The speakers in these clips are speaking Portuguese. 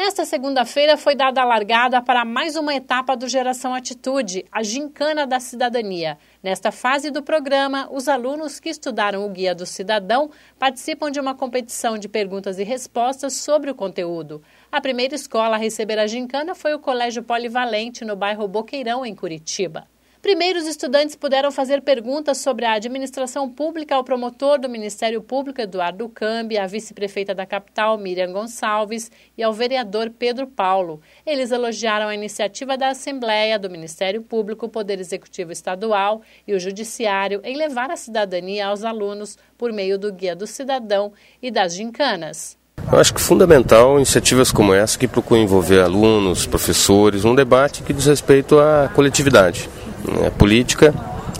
Nesta segunda-feira foi dada a largada para mais uma etapa do Geração Atitude, a Gincana da Cidadania. Nesta fase do programa, os alunos que estudaram o Guia do Cidadão participam de uma competição de perguntas e respostas sobre o conteúdo. A primeira escola a receber a Gincana foi o Colégio Polivalente, no bairro Boqueirão, em Curitiba. Primeiro, os estudantes puderam fazer perguntas sobre a administração pública ao promotor do Ministério Público, Eduardo Cambi, à vice-prefeita da capital, Miriam Gonçalves, e ao vereador Pedro Paulo. Eles elogiaram a iniciativa da Assembleia, do Ministério Público, Poder Executivo Estadual e o Judiciário em levar a cidadania aos alunos por meio do Guia do Cidadão e das gincanas. Eu acho que é fundamental iniciativas como essa que procuram envolver alunos, professores, um debate que diz respeito à coletividade. A política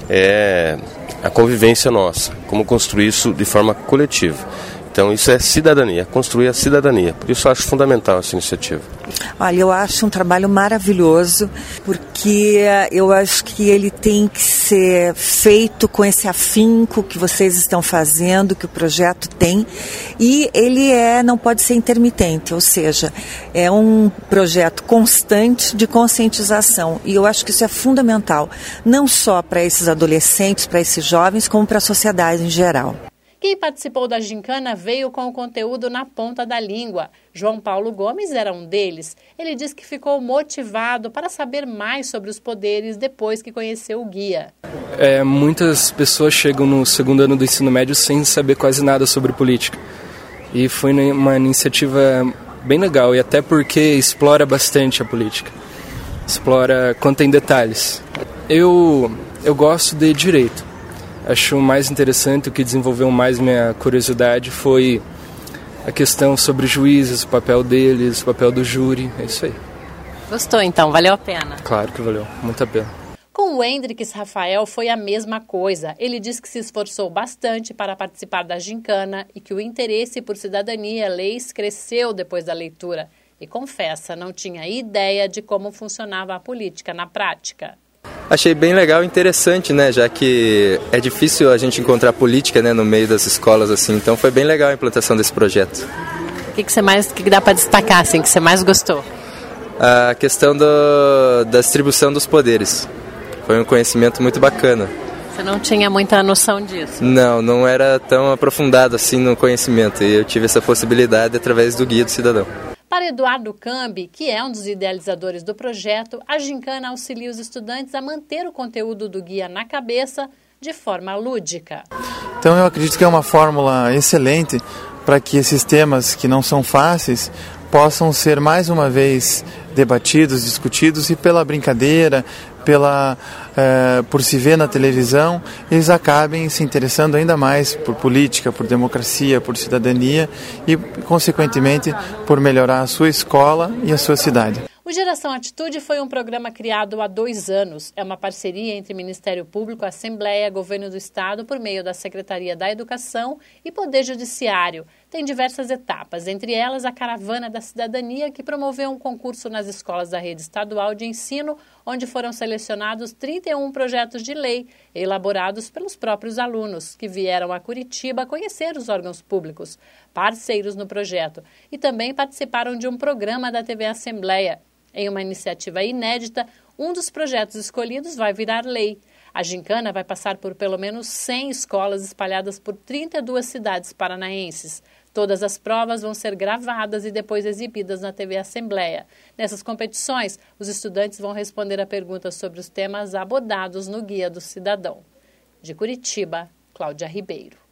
é a convivência nossa, como construir isso de forma coletiva. Então isso é cidadania, construir a cidadania. Por isso eu acho fundamental essa iniciativa. Olha, eu acho um trabalho maravilhoso, porque eu acho que ele tem que ser feito com esse afinco que vocês estão fazendo, que o projeto tem, e ele não pode ser intermitente, ou seja, é um projeto constante de conscientização, e eu acho que isso é fundamental, não só para esses adolescentes, para esses jovens, como para a sociedade em geral. Quem participou da gincana veio com o conteúdo na ponta da língua. João Paulo Gomes era um deles. Ele diz que ficou motivado para saber mais sobre os poderes depois que conheceu o guia. Muitas pessoas chegam no segundo ano do ensino médio sem saber quase nada sobre política. E foi uma iniciativa bem legal, e até porque explora bastante a política. Contém detalhes. Eu gosto de direito. Acho mais interessante, o que desenvolveu mais minha curiosidade foi a questão sobre juízes, o papel deles, o papel do júri, é isso aí. Gostou então? Valeu a pena? Claro que valeu, muito a pena. Com o Hendrix Rafael foi a mesma coisa. Ele diz que se esforçou bastante para participar da gincana e que o interesse por cidadania e leis cresceu depois da leitura. E confessa, não tinha ideia de como funcionava a política na prática. Achei bem legal e interessante, né, já que é difícil a gente encontrar política, né, no meio das escolas, assim, então foi bem legal a implantação desse projeto. O que dá para destacar, assim, que você mais gostou? A questão da distribuição dos poderes. Foi um conhecimento muito bacana. Você não tinha muita noção disso? Não era tão aprofundado assim no conhecimento, e eu tive essa possibilidade através do Guia do Cidadão. Para Eduardo Cambi, que é um dos idealizadores do projeto, a gincana auxilia os estudantes a manter o conteúdo do guia na cabeça de forma lúdica. Então eu acredito que é uma fórmula excelente para que esses temas que não são fáceis possam ser mais uma vez debatidos, discutidos, e pela brincadeira, por se ver na televisão, eles acabem se interessando ainda mais por política, por democracia, por cidadania e, consequentemente, por melhorar a sua escola e a sua cidade. O Geração Atitude foi um programa criado há 2 anos. É uma parceria entre Ministério Público, Assembleia, Governo do Estado, por meio da Secretaria da Educação e Poder Judiciário. Tem diversas etapas, entre elas a Caravana da Cidadania, que promoveu um concurso nas escolas da rede estadual de ensino, onde foram selecionados 31 projetos de lei, elaborados pelos próprios alunos, que vieram a Curitiba conhecer os órgãos públicos, parceiros no projeto, e também participaram de um programa da TV Assembleia. Em uma iniciativa inédita, um dos projetos escolhidos vai virar lei. A gincana vai passar por pelo menos 100 escolas espalhadas por 32 cidades paranaenses. Todas as provas vão ser gravadas e depois exibidas na TV Assembleia. Nessas competições, os estudantes vão responder a perguntas sobre os temas abordados no Guia do Cidadão. De Curitiba, Cláudia Ribeiro.